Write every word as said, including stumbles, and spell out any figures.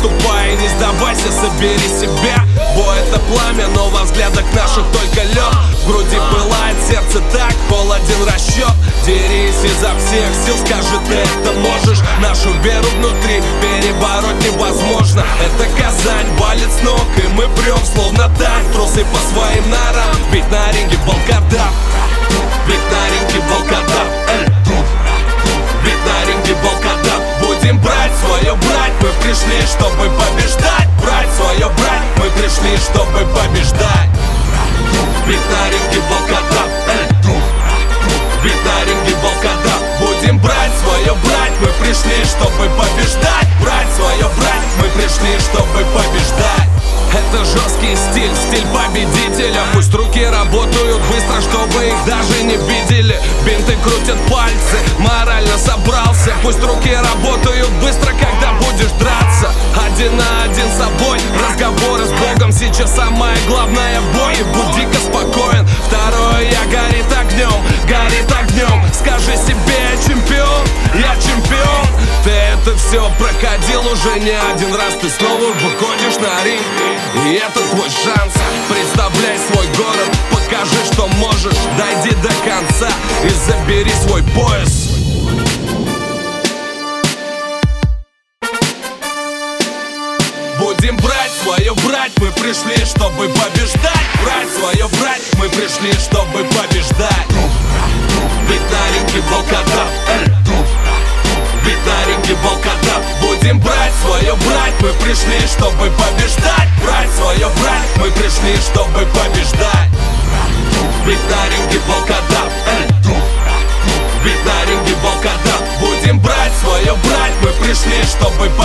отступай, не сдавайся, собери себя. Бой — это пламя, но во взглядах наших только лед. В груди пылает сердце, так холоден расчет. Дерись изо всех сил, скажи, ты это можешь. Нашу веру внутри перебороть невозможно. Это Казань, валит с ног, и мы прем, словно тань. Трусы по своим норам, ведь на ринге волкодав. Ведь на ринге волкодав, эй. Ведь на ринге волкодав. Будем брать свое, брать, мы пришли, чтобы побеждать. Брать свое, брать, мы пришли, чтобы побеждать. Ведь на ринге волкодав, эй. Ведь на ринге волкодав. Будем брать свое, брать, мы пришли, чтобы побеждать. Брать свое, брать, мы пришли, чтобы побеждать. Это жесткий стиль, стиль победителя. Пусть руки работают быстро, чтобы их даже не видели. Бинты крутят пальцы, морально собрался. Пусть руки работают быстро, когда будешь драться. Один на один с собой, разговоры с Богом. Сейчас самое главное — бой, и будь дико спокоен. Второе я горит огнем, горит огнем. Скажи себе: я чемпион, я чемпион. Ты это все проходил уже не один раз. Ты снова выходишь на ринг, и это твой шанс. Представляй свой город, покажи, что можешь. Дойди до конца и забери свой пояс. Будем брать свое, брать, мы пришли, чтобы побеждать. Брать свое, брать, мы пришли, чтобы побеждать. Ведь на ринге волкодав, эй. Ведь на ринге волкодав. Будем брать свое, брать, мы пришли, чтобы побеждать. Брать свое, брать, мы пришли, чтобы побеждать. Ведь на ринге волкодав, эй. Ведь на ринге волкодав. Будем брать свое, брать, мы пришли, чтобы побеждать.